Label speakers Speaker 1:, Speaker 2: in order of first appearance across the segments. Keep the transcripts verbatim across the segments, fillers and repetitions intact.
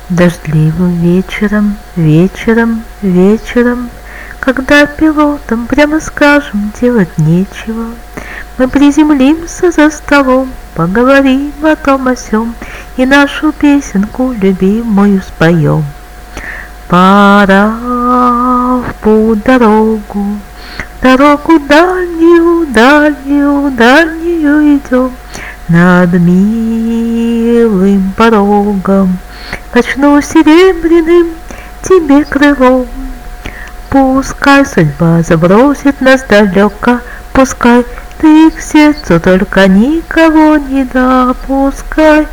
Speaker 1: Дождливым вечером, вечером, вечером, когда пилотам, прямо скажем, делать нечего, мы приземлимся за столом, поговорим о том о сём и нашу песенку любимую споем. Пора в путь дорогу, дорогу дальнюю, дальнюю, дальнюю идем. Над милым порогом качну серебряным тебе крылом. Пускай судьба забросит нас далеко, пускай ты к сердцу только никого не допускай.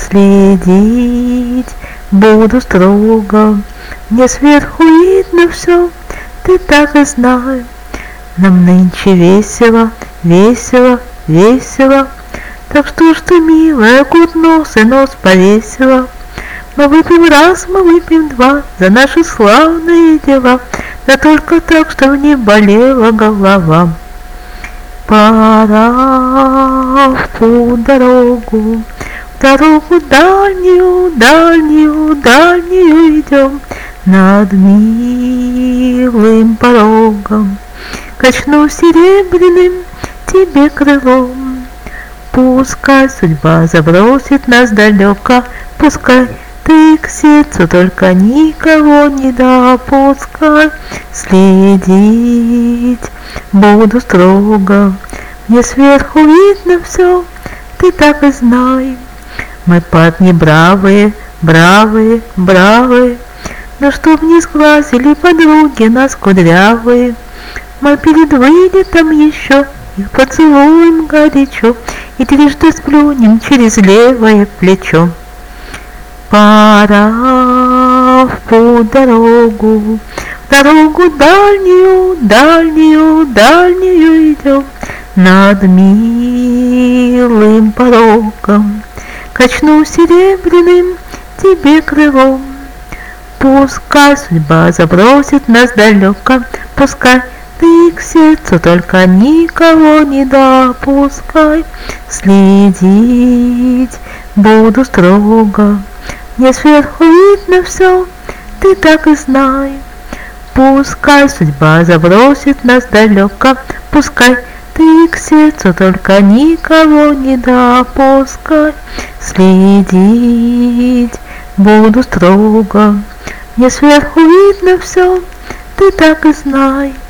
Speaker 1: Следить буду строго, мне сверху видно все, ты так и знай. Нам нынче весело, весело, весело, так что ж ты, милая, кут нос и нос повесила. Мы выпьем раз, мы выпьем два за наши славные дела, да только так, чтобы не болела голова. Пора в путь дорогу, дорогу дальнюю, дальнюю, дальнюю идем. Над милым порогом качну серебряным тебе крылом. Пускай судьба забросит нас далеко, пускай ты к сердцу только никого не допускай. Следить буду строго, мне сверху видно все, ты так и знай. Мы парни бравые, бравые, бравые, но чтоб не сглазили подруги нас кудрявые, мы перед вылетом еще их поцелуем горячо и трижды сплюнем через левое плечо. Пора в путь дорогу, дорогу дальнюю, дальнюю, дальнюю идем. Над милым порогом качну серебряным тебе крылом. Пускай судьба забросит нас далеко, пускай ты к сердцу только никого не допускай. Следить буду строго, мне сверху видно все, ты так и знай. Пускай судьба забросит нас далеко, пускай ты к сердцу только никого не допускай. Следить буду строго, мне сверху видно все, ты так и знай.